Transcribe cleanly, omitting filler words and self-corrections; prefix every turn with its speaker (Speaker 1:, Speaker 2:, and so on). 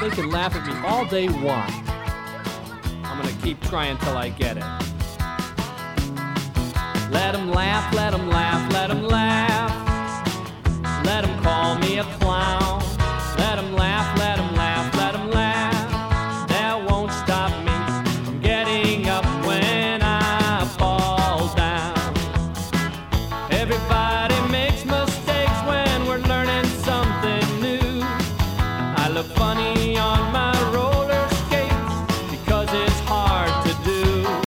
Speaker 1: they can laugh at me all they want. I'm gonna keep trying till I get it. Let 'em laugh, let 'em laugh, let 'em laugh. Let 'em call me a clown.